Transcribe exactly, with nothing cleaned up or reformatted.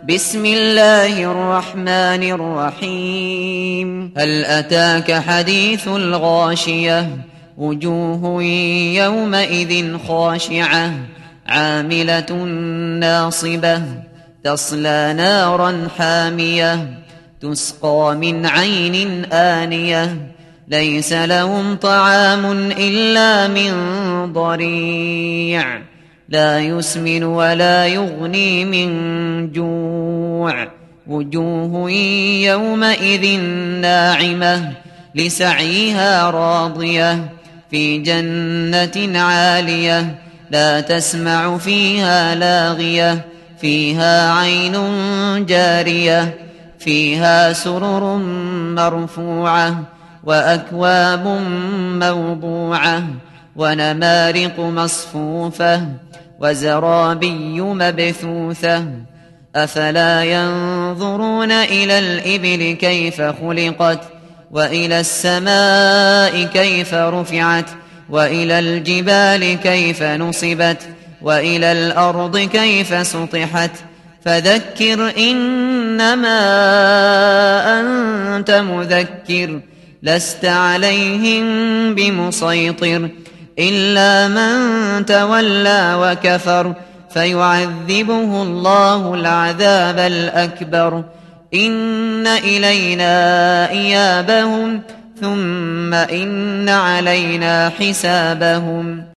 بسم الله الرحمن الرحيم هل أتاك حديث الغاشية وجوه يومئذ خاشعة عاملة ناصبة تصلى نارا حامية تسقى من عين آنية ليس لهم طعام إلا من ضريع لا يسمن ولا يغني من جوع وجوه يومئذ ناعمة لسعيها راضية في جنة عالية لا تسمع فيها لاغية فيها عين جارية فيها سرر مرفوعة وأكواب موضوعة ونمارق مصفوفة وزرابي مبثوثة أفلا ينظرون إلى الإبل كيف خلقت وإلى السماء كيف رفعت وإلى الجبال كيف نصبت وإلى الأرض كيف سطحت فذكر إنما أنت مذكر لست عليهم بمسيطر إلا من تولى وكفر فيعذبه الله العذاب الأكبر إن إلينا إيابهم ثم إن علينا حسابهم.